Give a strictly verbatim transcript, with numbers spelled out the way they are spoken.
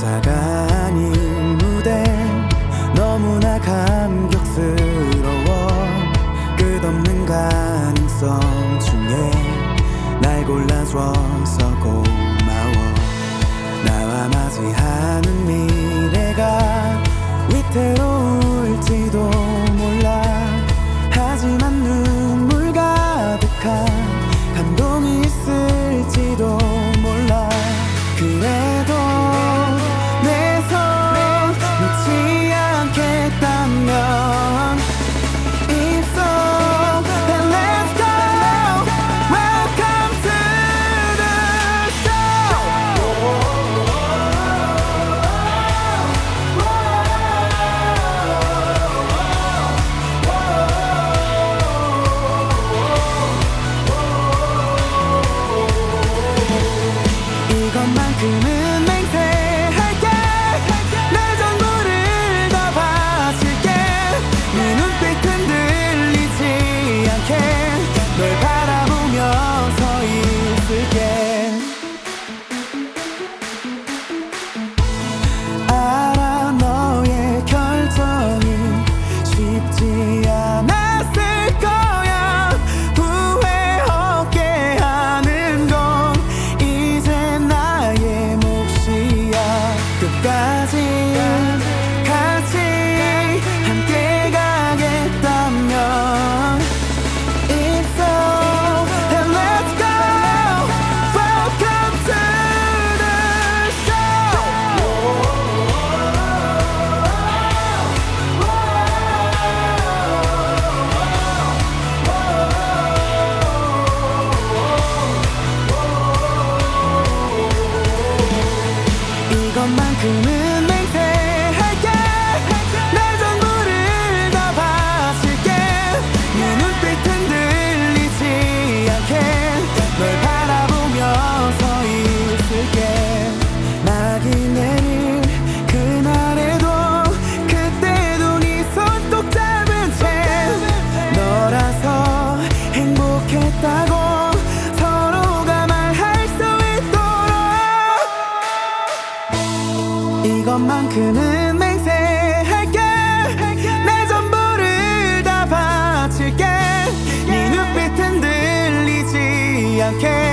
가사가 아닌 무대 너무나 감격스러워. 끝없는 가능성 중에 날 골라줘서 고마워. 나와 맞이하는 미래가 위태로울지도 몰라. 하지만 눈물 가득한 감동이 있을지도 몰라. 그래도 내 손 놓지 않겠다면 입소 and let's go. Welcome to the show. 이것만큼은 맹세할게. 내 전부를 다 바칠게. 네 눈빛 흔들리지 않게 널 바라보며 서 있을게. 알아 너의 결정이 쉽지 않았을 거야. 후회 없게 하는 건 이제 나의 몫이야. 끝까지 같이 함께 가겠다면 입소 and let's go. Welcome to the show. 이것만큼은 맹세할게. 내 전부를 다 바칠게. 네 눈빛 흔들리지 않게 널 바라보며 서 있을게. 낙이 내릴 그날에도 그때도 네 손 꼭 잡은 채 너라서 행복했다고 서로가 말할 수 있도록. 이것만큼은 맹세할게. 내 전부를 다 바칠게. 네 눈빛 흔들리지 않게